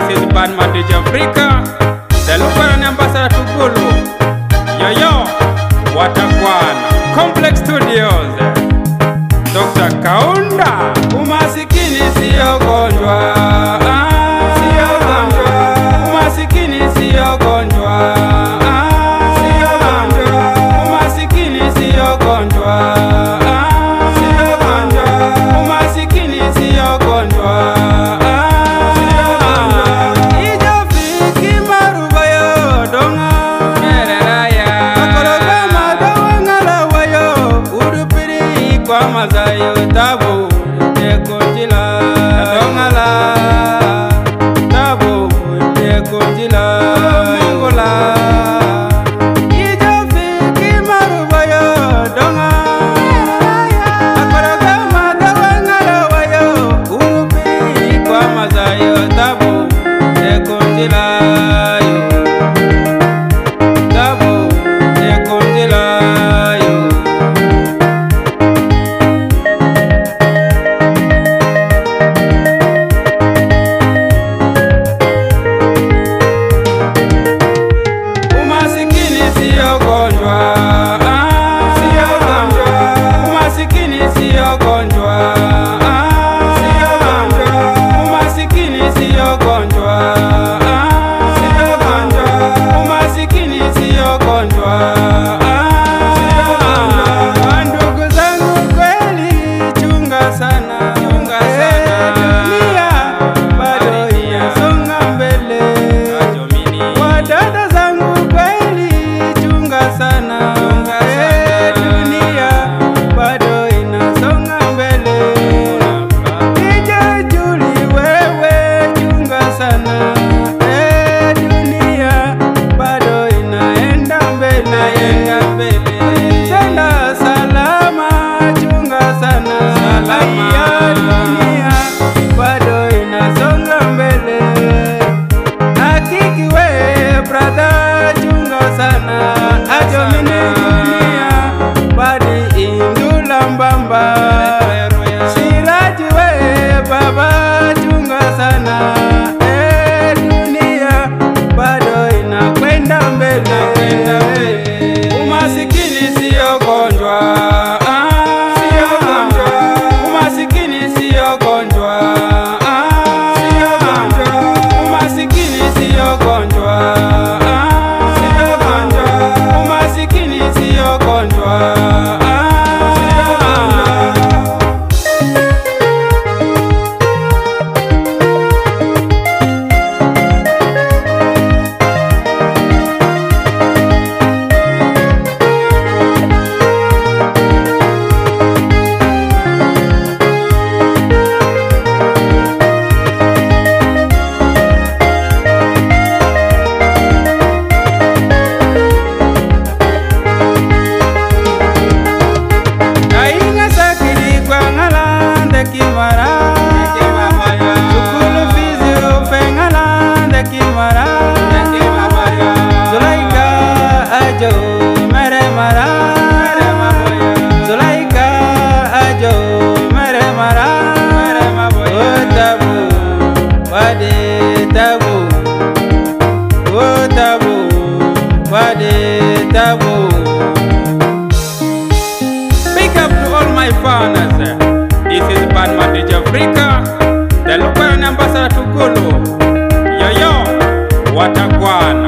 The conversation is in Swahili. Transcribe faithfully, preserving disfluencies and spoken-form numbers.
This is Badman D J Africa, the local ambassador to Gulu. Yo yo, Watakwana, Complex Studios, Doctor Kaunda. Umasikini siyo gonjwa, siyo gonjwa. Umasikini siyo gonjwa, siyo gonjwa. Umasikini siyo gonjwa, siyo gonjwa. Umasikini siyo gonjwa. Mazayo tabu yekonjila dongala tabu yekonjila ngola ijafiki marubayo donga akaraga madawangala wayo urupi kwa mazayo tabu yekonjila tabu yekonjila Big up to all my fans. This is Badman D J Africa, the local ambassador to Gulu. Yo yo, Watakwana.